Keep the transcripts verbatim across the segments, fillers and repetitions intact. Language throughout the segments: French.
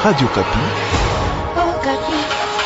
Radio Kapi. Oh, Kapi.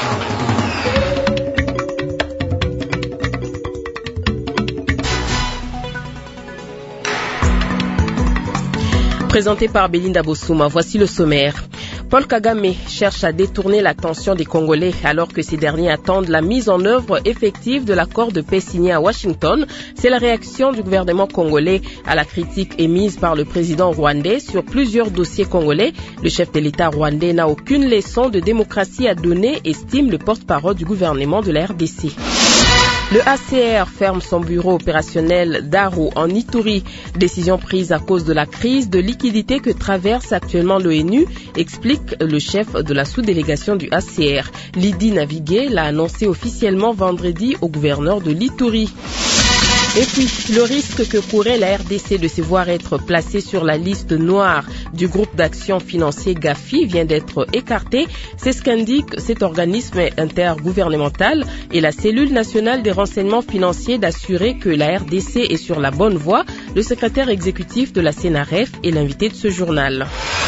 Présenté par Belinda Bossouma, voici le sommaire. Paul Kagame cherche à détourner l'attention des Congolais alors que ces derniers attendent la mise en œuvre effective de l'accord de paix signé à Washington. C'est la réaction du gouvernement congolais à la critique émise par le président rwandais sur plusieurs dossiers congolais. Le chef de l'État rwandais n'a aucune leçon de démocratie à donner, estime le porte-parole du gouvernement de la R D C. Le A C R ferme son bureau opérationnel d'Aru en Ituri. Décision prise à cause de la crise de liquidité que traverse actuellement l'ONU, explique le chef de la sous-délégation du A C R. Lydie Navigué l'a annoncé officiellement vendredi au gouverneur de l'Ituri. Et puis, le risque que courait la R D C de se voir être placée sur la liste noire du groupe d'action financier Gafi vient d'être écarté. C'est ce qu'indique cet organisme intergouvernemental et la cellule nationale des renseignements financiers d'assurer que la R D C est sur la bonne voie. Le secrétaire exécutif de la CENAREF est l'invité de ce journal.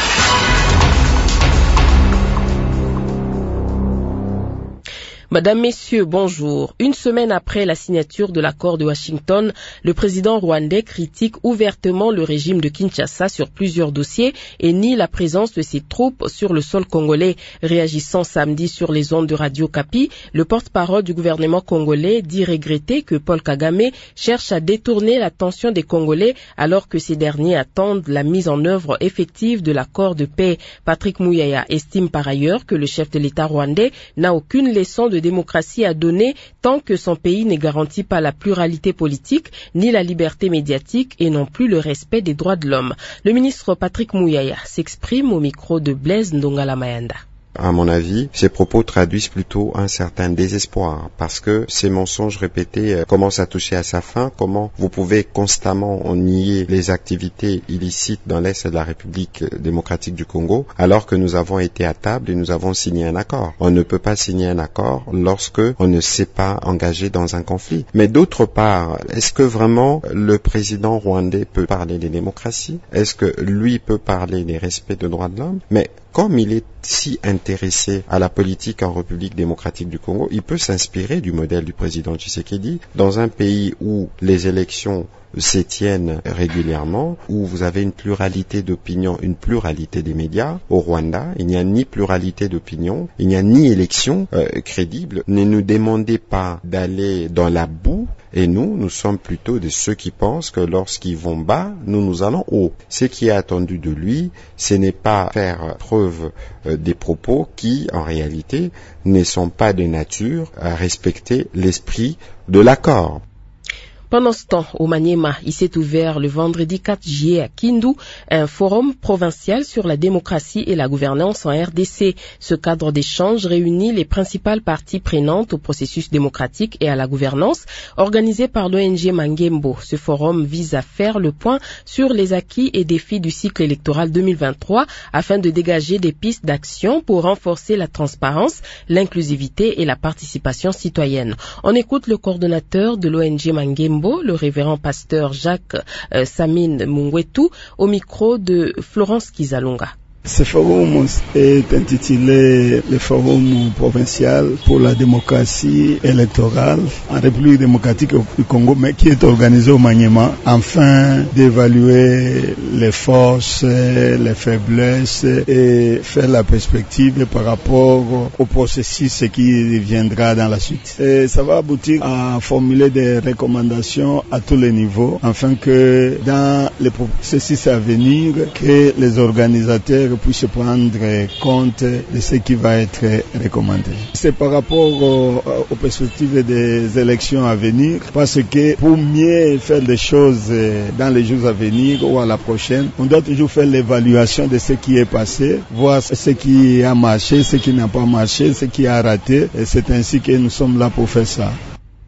Madame, Messieurs, bonjour. Une semaine après la signature de l'accord de Washington, le président rwandais critique ouvertement le régime de Kinshasa sur plusieurs dossiers et nie la présence de ses troupes sur le sol congolais. Réagissant samedi sur les ondes de Radio Kapi, le porte-parole du gouvernement congolais dit regretter que Paul Kagame cherche à détourner l'attention des Congolais alors que ces derniers attendent la mise en œuvre effective de l'accord de paix. Patrick Mouyaya estime par ailleurs que le chef de l'État rwandais n'a aucune leçon de démocratie à donner tant que son pays ne garantit pas la pluralité politique ni la liberté médiatique et non plus le respect des droits de l'homme. Le ministre Patrick Mouyaya s'exprime au micro de Blaise Ndongala Mayanda. À mon avis, ces propos traduisent plutôt un certain désespoir parce que ces mensonges répétés commencent à toucher à sa fin. Comment vous pouvez constamment nier les activités illicites dans l'Est de la République démocratique du Congo alors que nous avons été à table et nous avons signé un accord? On ne peut pas signer un accord lorsque on ne s'est pas engagé dans un conflit. Mais d'autre part, est-ce que vraiment le président rwandais peut parler des démocraties? Est-ce que lui peut parler des respects de droits de l'homme? Mais comme il est si intéressé à la politique en République démocratique du Congo, il peut s'inspirer du modèle du président Tshisekedi dans un pays où les élections se tiennent régulièrement, où vous avez une pluralité d'opinion, une pluralité des médias. Au Rwanda, il n'y a ni pluralité d'opinion, il n'y a ni élection euh, crédible. Ne nous demandez pas d'aller dans la boue. Et nous, nous sommes plutôt de ceux qui pensent que lorsqu'ils vont bas, nous, nous allons haut. Ce qui est attendu de lui, ce n'est pas faire preuve euh, des propos qui, en réalité, ne sont pas de nature à respecter l'esprit de l'accord. Pendant ce temps, au Maniema, il s'est ouvert le vendredi quatre juillet à Kindu un forum provincial sur la démocratie et la gouvernance en R D C. Ce cadre d'échange réunit les principales parties prenantes au processus démocratique et à la gouvernance, organisé par l'O N G Mangembo. Ce forum vise à faire le point sur les acquis et défis du cycle électoral deux mille vingt-trois afin de dégager des pistes d'action pour renforcer la transparence, l'inclusivité et la participation citoyenne. On écoute le coordonnateur de l'O N G Mangembo, le révérend pasteur Jacques euh, Samine Mungwetu, au micro de Florence Kizalunga. Ce forum est intitulé le Forum provincial pour la démocratie électorale en République démocratique du Congo, mais qui est organisé au Maniema afin d'évaluer les forces, les faiblesses et faire la perspective par rapport au processus qui viendra dans la suite. Et ça va aboutir à formuler des recommandations à tous les niveaux afin que dans le processus à venir, que les organisateurs puisse prendre compte de ce qui va être recommandé. C'est par rapport aux, aux perspectives des élections à venir, parce que pour mieux faire les choses dans les jours à venir ou à la prochaine, on doit toujours faire l'évaluation de ce qui est passé, voir ce qui a marché, ce qui n'a pas marché, ce qui a raté, et c'est ainsi que nous sommes là pour faire ça.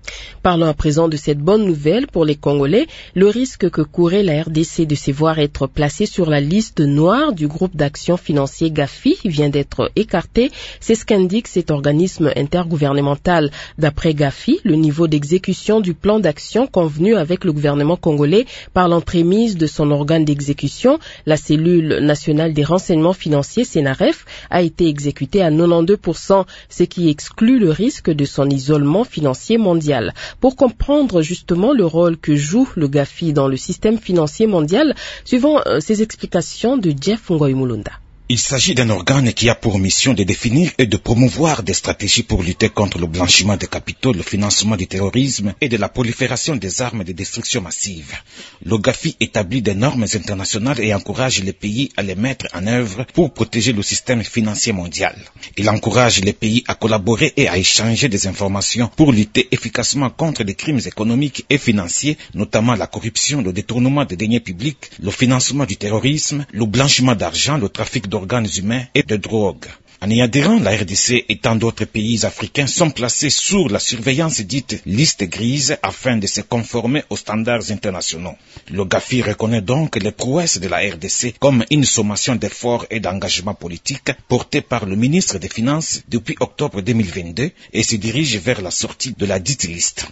Parlons à présent de cette bonne nouvelle pour les Congolais. Le risque que courait la R D C de se voir être placée sur la liste noire du groupe d'action financier Gafi vient d'être écarté. C'est ce qu'indique cet organisme intergouvernemental. D'après Gafi, le niveau d'exécution du plan d'action convenu avec le gouvernement congolais par l'entremise de son organe d'exécution, la cellule nationale des renseignements financiers Sénaref, a été exécuté à quatre-vingt-douze pour cent, ce qui exclut le risque de son isolement financier mondial. Pour comprendre justement le rôle que joue le Gafi dans le système financier mondial, suivant euh, ces explications de Jeff Ngoy Mulunda. Il s'agit d'un organe qui a pour mission de définir et de promouvoir des stratégies pour lutter contre le blanchiment des capitaux, le financement du terrorisme et de la prolifération des armes de destruction massive. Le Gafi établit des normes internationales et encourage les pays à les mettre en œuvre pour protéger le système financier mondial. Il encourage les pays à collaborer et à échanger des informations pour lutter efficacement contre les crimes économiques et financiers, notamment la corruption, le détournement des deniers publics, le financement du terrorisme, le blanchiment d'argent, le trafic d'organes humains et de drogue. En y adhérant, la R D C et tant d'autres pays africains sont placés sous la surveillance dite liste grise afin de se conformer aux standards internationaux. Le Gafi reconnaît donc les prouesses de la R D C comme une sommation d'efforts et d'engagements politiques portés par le ministre des Finances depuis octobre deux mille vingt-deux et se dirige vers la sortie de la dite liste.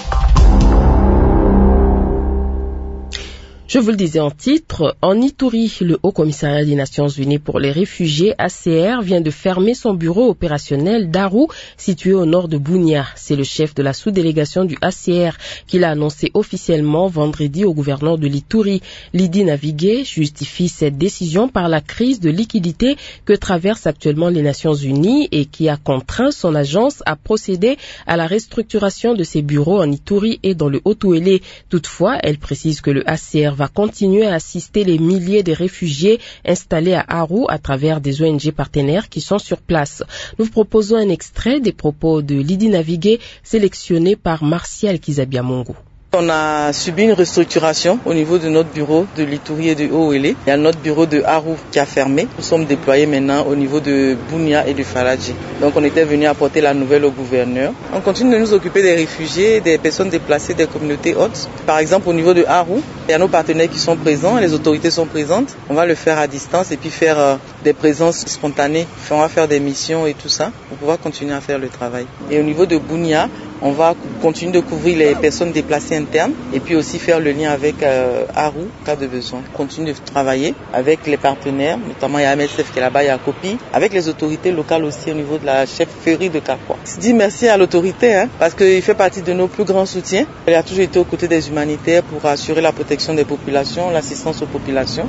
Je vous le disais en titre, en Ituri, le Haut Commissariat des Nations Unies pour les réfugiés, H C R, vient de fermer son bureau opérationnel d'Aru, situé au nord de Bunia. C'est le chef de la sous-délégation du H C R qui l'a annoncé officiellement vendredi au gouverneur de l'Ituri. Lydie Navigué justifie cette décision par la crise de liquidité que traversent actuellement les Nations Unies et qui a contraint son agence à procéder à la restructuration de ses bureaux en Ituri et dans le Haut-Ouélé. Toutefois, elle précise que le H C R va continuer à assister les milliers de réfugiés installés à Aru à travers des O N G partenaires qui sont sur place. Nous vous proposons un extrait des propos de Lydie Navigué sélectionné par Martial Kizabiamongo. On a subi une restructuration au niveau de notre bureau de l'Ituri et de Haut-Ouélé. Il y a notre bureau de Aru qui a fermé. Nous sommes déployés maintenant au niveau de Bunia et de Faradji. Donc on était venu apporter la nouvelle au gouverneur. On continue de nous occuper des réfugiés, des personnes déplacées, des communautés hautes. Par exemple au niveau de Aru, il y a nos partenaires qui sont présents, les autorités sont présentes. On va le faire à distance et puis faire euh, des présences spontanées. On va faire des missions et tout ça pour pouvoir continuer à faire le travail. Et au niveau de Bunia, on va continuer de couvrir les personnes déplacées internes et puis aussi faire le lien avec euh, Aru, cas de besoin. On continue de travailler avec les partenaires, notamment il y a M S F qui est là-bas, il y a Copi, avec les autorités locales aussi au niveau de la chefferie de Kakwa. Je dis merci à l'autorité hein, parce qu'il fait partie de nos plus grands soutiens. Il a toujours été aux côtés des humanitaires pour assurer la protection des populations, l'assistance aux populations.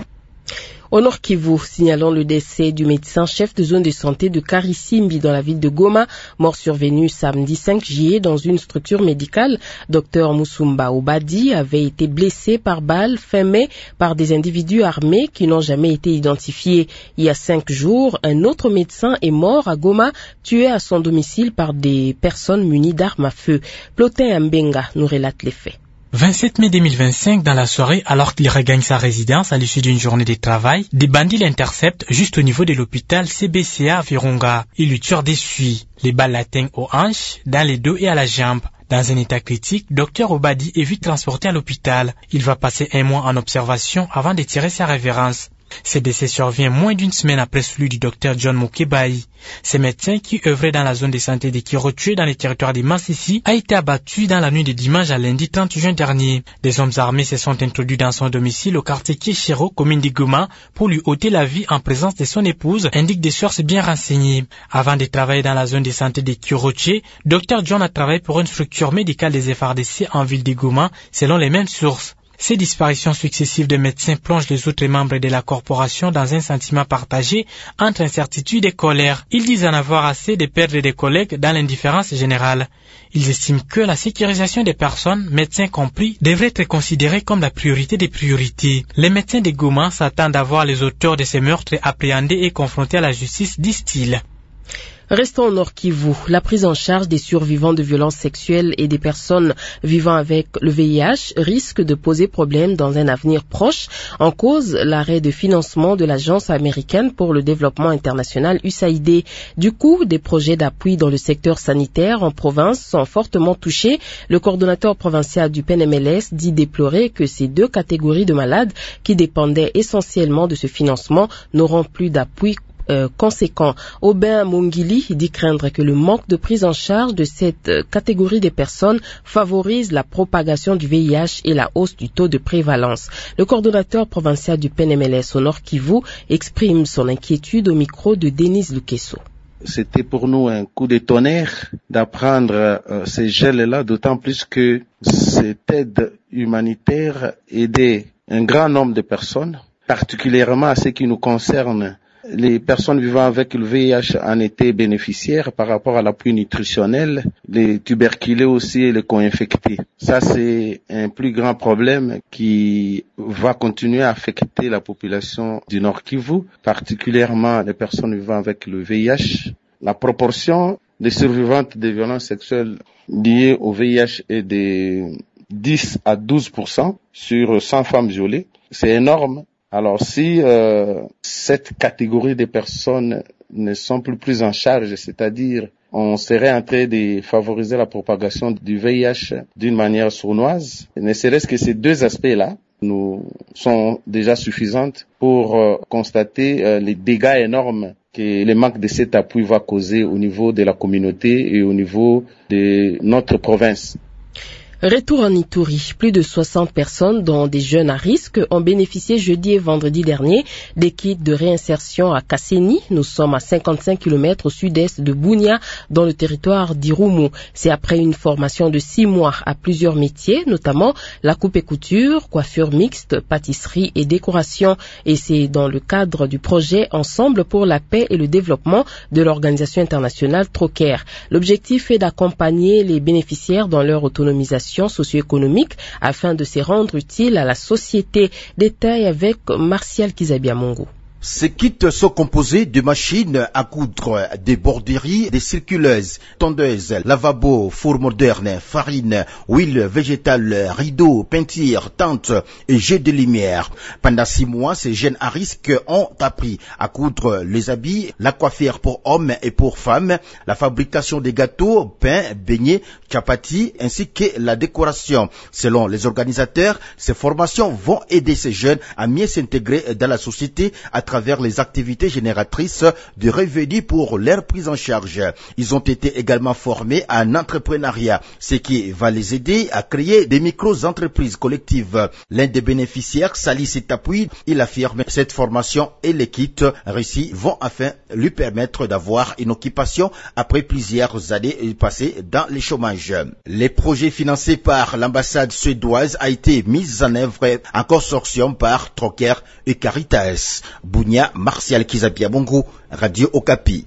Au Nord Kivu, signalons le décès du médecin chef de zone de santé de Karisimbi dans la ville de Goma, mort survenu samedi cinq juillet dans une structure médicale. Docteur Musumba Obadi avait été blessé par balle fin mai par des individus armés qui n'ont jamais été identifiés. Il y a cinq jours, un autre médecin est mort à Goma, tué à son domicile par des personnes munies d'armes à feu. Plotin Mbenga nous relate les faits. vingt-sept mai deux mille vingt-cinq, dans la soirée, alors qu'il regagne sa résidence à l'issue d'une journée de travail, des bandits l'interceptent juste au niveau de l'hôpital C B C A Virunga. Ils lui tirent dessus. Les balles l'atteignent aux hanches, dans les dos et à la jambe. Dans un état critique, Docteur Obadi est vite transporté à l'hôpital. Il va passer un mois en observation avant de tirer sa révérence. Ce décès survient moins d'une semaine après celui du docteur John Mokebai. Ce médecin qui œuvrait dans la zone de santé de Kirotué dans les territoires de Massissi a été abattu dans la nuit de dimanche à lundi trente juin dernier. Des hommes armés se sont introduits dans son domicile au quartier Kieshiro, commune de Goma, pour lui ôter la vie en présence de son épouse, indiquent des sources bien renseignées. Avant de travailler dans la zone de santé de Kirotué, docteur John a travaillé pour une structure médicale des F R D C en ville de Goma, selon les mêmes sources. Ces disparitions successives de médecins plongent les autres membres de la corporation dans un sentiment partagé entre incertitude et colère. Ils disent en avoir assez de perdre des collègues dans l'indifférence générale. Ils estiment que la sécurisation des personnes, médecins compris, devrait être considérée comme la priorité des priorités. Les médecins de Goma s'attendent à voir les auteurs de ces meurtres appréhendés et confrontés à la justice, disent-ils. Restons au Nord Kivu. La prise en charge des survivants de violences sexuelles et des personnes vivant avec le V I H risque de poser problème dans un avenir proche. En cause, l'arrêt de financement de l'Agence américaine pour le développement international U S A I D. Du coup, des projets d'appui dans le secteur sanitaire en province sont fortement touchés. Le coordonnateur provincial du P N M L S dit déplorer que ces deux catégories de malades qui dépendaient essentiellement de ce financement n'auront plus d'appui Euh, conséquent. Aubin Mongili dit craindre que le manque de prise en charge de cette euh, catégorie des personnes favorise la propagation du V I H et la hausse du taux de prévalence. Le coordonnateur provincial du P N M L S au Nord Kivu exprime son inquiétude au micro de Denise Lukeso. C'était pour nous un coup de tonnerre d'apprendre euh, ces gels-là, d'autant plus que cette aide humanitaire aidait un grand nombre de personnes, particulièrement à ce qui nous concerne. Les personnes vivant avec le V I H en étaient bénéficiaires par rapport à l'appui nutritionnel, les tuberculeux aussi et les co-infectés. Ça, c'est un plus grand problème qui va continuer à affecter la population du Nord Kivu, particulièrement les personnes vivant avec le V I H. La proportion des survivantes de violences sexuelles liées au V I H est de dix à douze pour cent sur cent femmes violées. C'est énorme. Alors si euh, cette catégorie de personnes ne sont plus prises en charge, c'est-à-dire on serait en train de favoriser la propagation du V I H d'une manière sournoise, ne serait-ce que ces deux aspects-là nous sont déjà suffisants pour euh, constater euh, les dégâts énormes que le manque de cet appui va causer au niveau de la communauté et au niveau de notre province. Retour en Ituri, plus de soixante personnes, dont des jeunes à risque, ont bénéficié jeudi et vendredi dernier des kits de réinsertion à Kasseni. Nous sommes à cinquante-cinq kilomètres au sud-est de Bunia, dans le territoire d'Irumu. C'est après une formation de six mois à plusieurs métiers, notamment la coupe et couture, coiffure mixte, pâtisserie et décoration. Et c'est dans le cadre du projet Ensemble pour la paix et le développement de l'organisation internationale Troker. L'objectif est d'accompagner les bénéficiaires dans leur autonomisation socio-économique afin de se rendre utiles à la société. Détail avec Martial Kizabiamongo. Ces kits sont composés de machines à coudre, des borderies, des circuleuses, tondeuses, lavabos, fours modernes, farine, huile végétale, rideaux, peinture, tentes et jets de lumière. Pendant six mois, ces jeunes à risque ont appris à coudre les habits, la coiffure pour hommes et pour femmes, la fabrication des gâteaux, pains, beignets, chapati, ainsi que la décoration. Selon les organisateurs, ces formations vont aider ces jeunes à mieux s'intégrer dans la société à travers travers les activités génératrices de revenus pour leur prise en charge. Ils ont été également formés à un entrepreneuriat, ce qui va les aider à créer des micro-entreprises collectives. L'un des bénéficiaires salit cet appui. Il affirme que cette formation et les kits réussis vont enfin lui permettre d'avoir une occupation après plusieurs années passées dans le chômage. Les projets financés par l'ambassade suédoise a été mis en œuvre en consortium par Troker et Caritas. Bunia, Martial Kizabiamongo, Radio Okapi.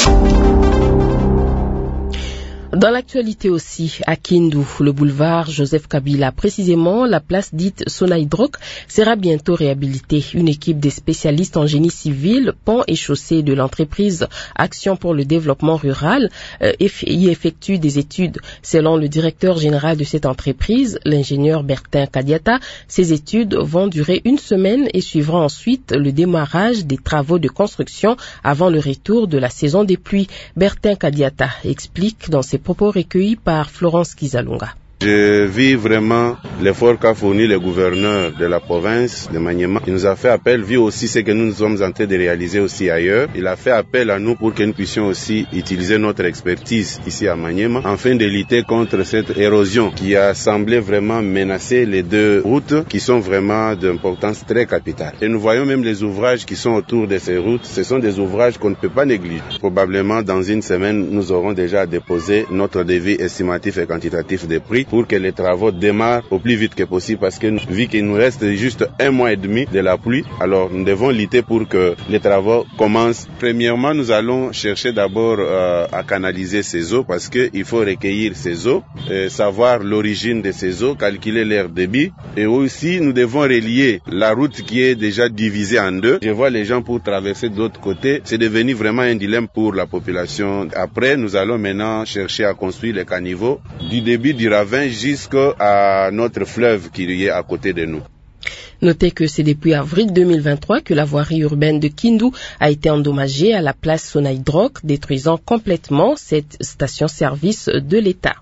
Dans l'actualité aussi, à Kindu, le boulevard Joseph Kabila, précisément la place dite Sonaïdrok, sera bientôt réhabilitée. Une équipe des spécialistes en génie civil, pont et chaussée de l'entreprise Action pour le développement rural euh, y effectue des études. Selon le directeur général de cette entreprise, l'ingénieur Bertin Kadiata, ces études vont durer une semaine et suivront ensuite le démarrage des travaux de construction avant le retour de la saison des pluies. Bertin Kadiata explique dans ses propos recueillis par Florence Kizalunga. Je vis vraiment l'effort qu'a fourni le gouverneur de la province de Maniema. Il nous a fait appel, vu aussi ce que nous sommes en train de réaliser aussi ailleurs. Il a fait appel à nous pour que nous puissions aussi utiliser notre expertise ici à Maniema, afin de lutter contre cette érosion qui a semblé vraiment menacer les deux routes qui sont vraiment d'importance très capitale. Et nous voyons même les ouvrages qui sont autour de ces routes. Ce sont des ouvrages qu'on ne peut pas négliger. Probablement dans une semaine, nous aurons déjà déposé notre devis estimatif et quantitatif des prix pour que les travaux démarrent au plus vite que possible parce que vu qu'il nous reste juste un mois et demi de la pluie, alors nous devons lutter pour que les travaux commencent. Premièrement, nous allons chercher d'abord euh, à canaliser ces eaux parce qu'il faut recueillir ces eaux, euh, savoir l'origine de ces eaux, calculer leur débit et aussi nous devons relier la route qui est déjà divisée en deux. Je vois les gens pour traverser de l'autre côté. C'est devenu vraiment un dilemme pour la population. Après, nous allons maintenant chercher à construire les caniveaux du début du ravin jusqu'à notre fleuve qui est à côté de nous. Notez que c'est depuis avril deux mille vingt-trois que la voirie urbaine de Kindu a été endommagée à la place Sonaïdroc, détruisant complètement cette station-service de l'État.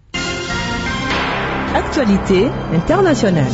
Actualité internationale.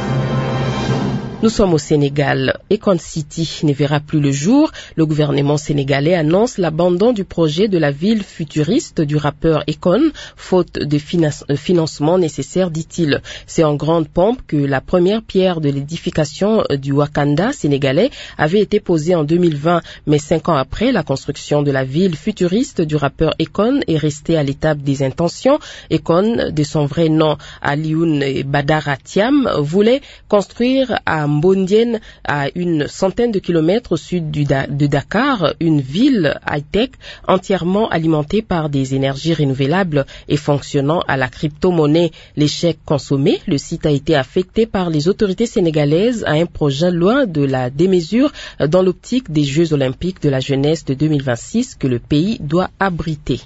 Nous sommes au Sénégal. Econ City ne verra plus le jour. Le gouvernement sénégalais annonce l'abandon du projet de la ville futuriste du rappeur Econ, faute de financement nécessaire, dit-il. C'est en grande pompe que la première pierre de l'édification du Wakanda sénégalais avait été posée en deux mille vingt, mais cinq ans après, la construction de la ville futuriste du rappeur Econ est restée à l'étape des intentions. Econ, de son vrai nom Alioune Badara Thiam, voulait construire à Mbondienne, à une centaine de kilomètres au sud du da- de Dakar, une ville high-tech entièrement alimentée par des énergies renouvelables et fonctionnant à la crypto-monnaie. L'échec consommé, le site a été affecté par les autorités sénégalaises à un projet loin de la démesure dans l'optique des Jeux olympiques de la jeunesse de deux mille vingt-six que le pays doit abriter.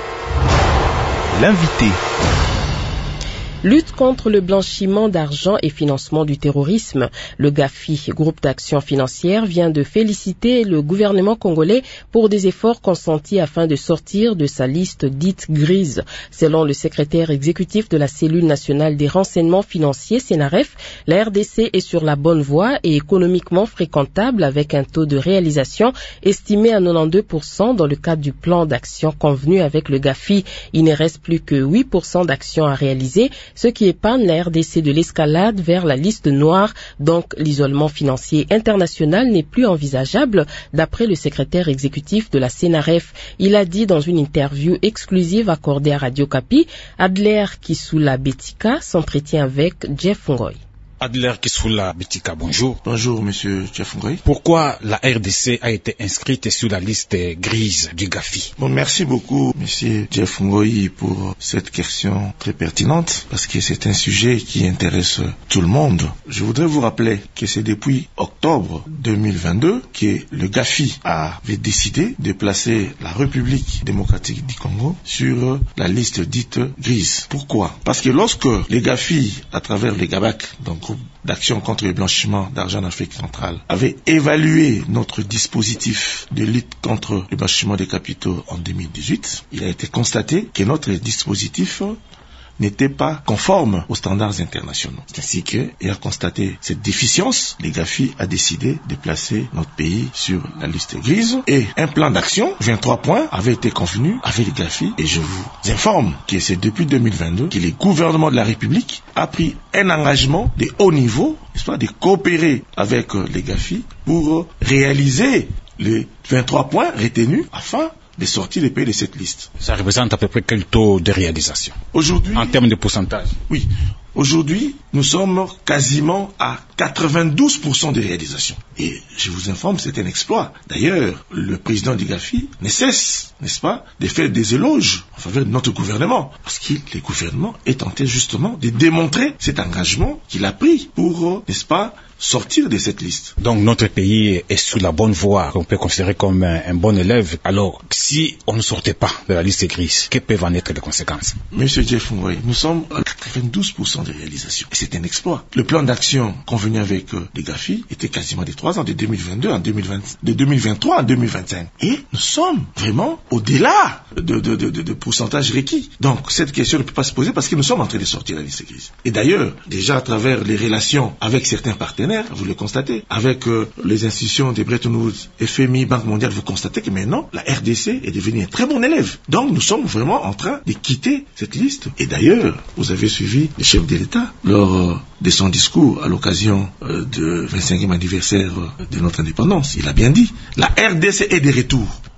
L'invité. Lutte contre le blanchiment d'argent et financement du terrorisme. Le GAFI, groupe d'action financière, vient de féliciter le gouvernement congolais pour des efforts consentis afin de sortir de sa liste dite grise. Selon le secrétaire exécutif de la cellule nationale des renseignements financiers, Sénaref, la R D C est sur la bonne voie et économiquement fréquentable avec un taux de réalisation estimé à quatre-vingt-douze pour cent dans le cadre du plan d'action convenu avec le GAFI. Il ne reste plus que huit pour cent d'actions à réaliser, ce qui épargne la R D C de l'escalade vers la liste noire. Donc l'isolement financier international n'est plus envisageable, d'après le secrétaire exécutif de la Sénaref. Il a dit dans une interview exclusive accordée à Radio Kapi. Adler Kisula Betika s'entretient avec Jeff Ngoy. Adler Kisula Betika, bonjour. Bonjour, monsieur Jeff Ngoy. Pourquoi la R D C a été inscrite sur la liste grise du GAFI? Bon, merci beaucoup, monsieur Jeff Ngoy, pour cette question très pertinente, parce que c'est un sujet qui intéresse tout le monde. Je voudrais vous rappeler que c'est depuis octobre deux mille vingt-deux que le GAFI avait décidé de placer la République démocratique du Congo sur la liste dite grise. Pourquoi? Parce que lorsque les GAFI, à travers les GABAC, donc groupe d'action contre le blanchiment d'argent en Afrique centrale, avait évalué notre dispositif de lutte contre le blanchiment des capitaux en deux mille dix-huit. Il a été constaté que notre dispositif n'était pas conforme aux standards internationaux. C'est ainsi qu'il a constaté cette déficience. Le GAFI a décidé de placer notre pays sur la liste grise et un plan d'action, vingt-trois points, avait été convenu avec le GAFI et je vous informe que c'est depuis deux mille vingt-deux que le gouvernement de la République a pris un engagement de haut niveau, n'est-ce pas, de coopérer avec les GAFI pour réaliser les vingt-trois points retenus afin de sortir les pays de cette liste. Ça représente à peu près quel taux de réalisation? Aujourd'hui, en termes de pourcentage? Oui. Aujourd'hui, nous sommes quasiment à quatre-vingt-douze pour cent de réalisation. Et je vous informe, c'est un exploit. D'ailleurs, le président du GAFI ne cesse, n'est-ce pas, de faire des éloges en faveur de notre gouvernement. Parce que le gouvernement est tenté justement de démontrer cet engagement qu'il a pris pour, n'est-ce pas, sortir de cette liste. Donc notre pays est sous la bonne voie, qu'on peut considérer comme un, un bon élève. Alors, si on ne sortait pas de la liste grise, quelles peuvent en être les conséquences? Monsieur Jeff Ngoy, nous sommes à quatre-vingt-douze pour cent de réalisation. Et c'est un exploit. Le plan d'action convenu avec euh, les GAFI était quasiment de trois ans, de deux mille vingt-deux à deux mille vingt, de deux mille vingt-trois à deux mille vingt-cinq. Et nous sommes vraiment au-delà de, de, de, de, de pourcentage requis. Donc cette question ne peut pas se poser parce que nous sommes en train de sortir de la liste grise. Et d'ailleurs, déjà à travers les relations avec certains partenaires, vous le constatez, avec euh, les institutions de Bretton Woods, F M I, Banque mondiale, vous constatez que maintenant, la R D C est devenue un très bon élève. Donc, nous sommes vraiment en train de quitter cette liste. Et d'ailleurs, vous avez suivi le chef de l'État lors euh, de son discours à l'occasion euh, du vingt-cinquième anniversaire euh, de notre indépendance. Il a bien dit, la R D C est de retour.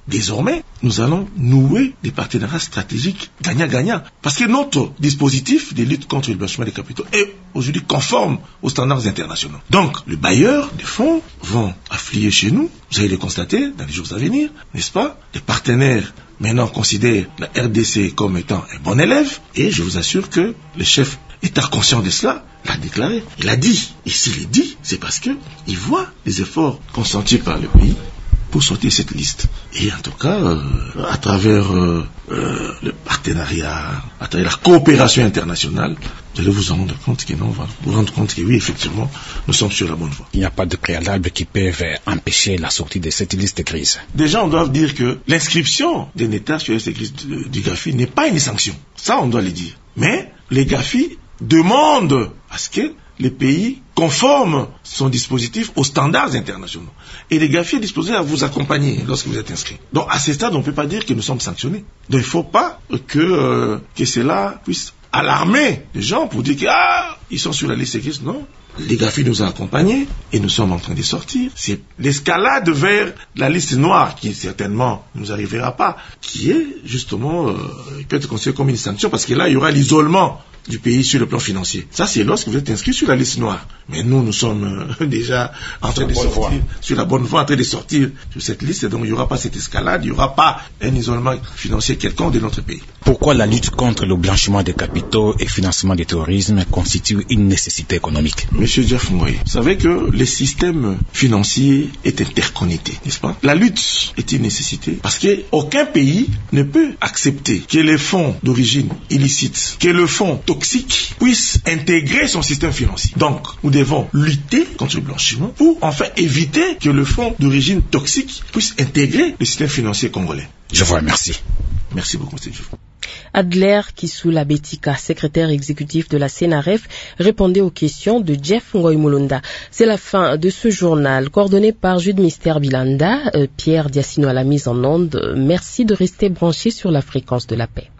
désormais, nous allons nouer des partenariats stratégiques gagnant-gagnant. Parce que notre dispositif de lutte contre le blanchiment des capitaux est aujourd'hui conforme aux standards internationaux. Donc, les bailleurs de fonds vont affluer chez nous. Vous allez le constater dans les jours à venir, n'est-ce pas? Les partenaires maintenant considèrent la R D C comme étant un bon élève. Et je vous assure que le chef étant conscient de cela, l'a déclaré. Il a dit. Et s'il est dit, c'est parce que il voit les efforts consentis par le pays pour sortir cette liste. Et en tout cas, euh, à travers euh, euh, le partenariat, à travers la coopération internationale, vous allez vous en rendre compte que non, vous rendre compte que oui, effectivement, nous sommes sur la bonne voie. Il n'y a pas de préalables qui peuvent empêcher la sortie de cette liste grise. Des gens doivent dire que l'inscription d'un État sur cette liste du GAFI n'est pas une sanction. Ça, on doit le dire. Mais les GAFI demandent à ce que les pays conforment son dispositif aux standards internationaux. Et les GAFI est disposé à vous accompagner lorsque vous êtes inscrit. Donc à ce stade, on ne peut pas dire que nous sommes sanctionnés. Donc il ne faut pas que, euh, que cela puisse alarmer les gens pour dire que ah, ils sont sur la liste grise. Non. Les GAFI nous ont accompagnés et nous sommes en train de sortir. C'est l'escalade vers la liste noire qui certainement ne nous arrivera pas, qui est justement, euh, peut être considérée comme une sanction parce que là, il y aura l'isolement du pays sur le plan financier. Ça, c'est lorsque vous êtes inscrit sur la liste noire. Mais nous, nous sommes euh, déjà en train de sortir voie. sur la bonne voie, en train de sortir sur cette liste. Donc, il n'y aura pas cette escalade, il n'y aura pas un isolement financier quelconque de notre pays. Pourquoi la lutte contre le blanchiment des capitaux et financement du terrorisme constitue une nécessité économique? Monsieur Jeff Ngoy, vous savez que le système financier est interconnecté, n'est-ce pas? La lutte est une nécessité parce qu'aucun pays ne peut accepter que les fonds d'origine illicite, que le fonds toxique puisse intégrer son système financier. Donc, nous devons lutter contre le blanchiment pour enfin éviter que le fonds d'origine toxique puisse intégrer le système financier congolais. Je vous remercie. Merci beaucoup, monsieur Jeff. Adler Kisula Betika, secrétaire exécutif de la CENAREF, répondait aux questions de Jeff Ngoy Mulunda. C'est la fin de ce journal, coordonné par Jude Mister Bilanda, euh, Pierre Diacino à la mise en onde. Merci de rester branché sur la fréquence de la paix.